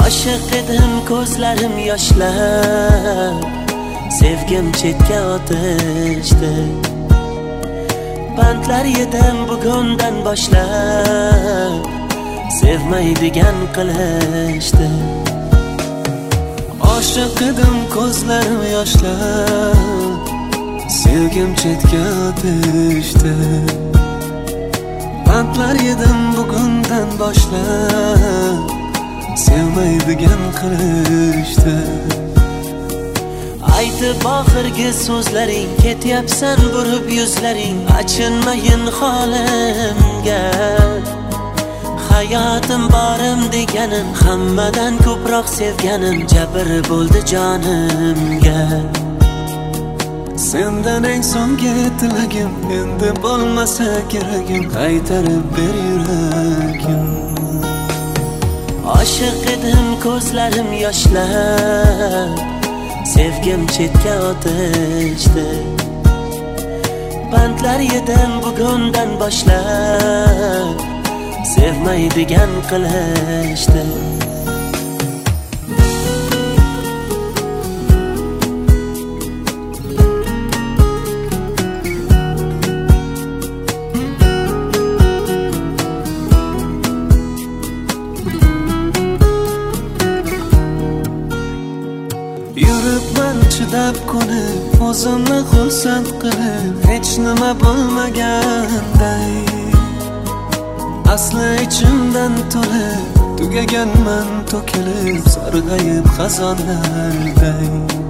Oshiq edim, ko'zlarim yoshlar, sevgim chetga otishdi. Bandlar yedim bugundan boshlab, sevmaydigan qilishdi. Oshiq edim, ko'zlarim yoshlar, sevgim chetga otishdi. Bandlar yedim bugundan boshlab, sevmaydigan qilishdi. Aytib oxirgi so'zlaring, ketyapsan burib yuzlaring, achinmayin holimga. Hayotim borim deganim, hammadan ko'proq sevganim, jabr bo'ldi jonimga. Sendan eng so'nggi tilagim, endi bo'lmasa keragim, qaytarib ber yuragim. Oshiq edim, ko'zlarim yoshlar, sevgim chetga otishdi. Bandlar yedim bugundan boshlab, sevmaydigan qilishdi. Yuribman chidab ko'nib, o'zimni xursand qilib, hech nima bo'lmaganday. Asli ichimdan to'lib, tugaganman to'kilib, sarg'ayib xazonlarday.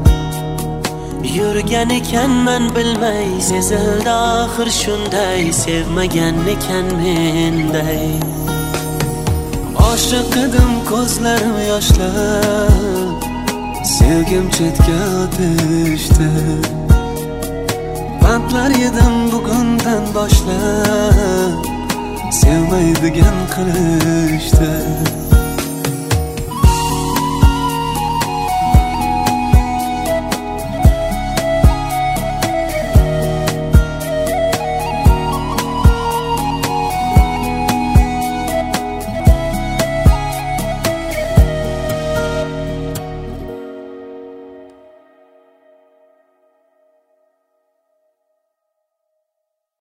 Yurgan ekanman bilmay, sezildi oxir shunday, sevmagan ekan menday. Oshiq edim, ko'zlarim yoshlar, sevgim chetga otishdi. Bandlar yedim bugundan boshlab, sevmaydigan qilishdi.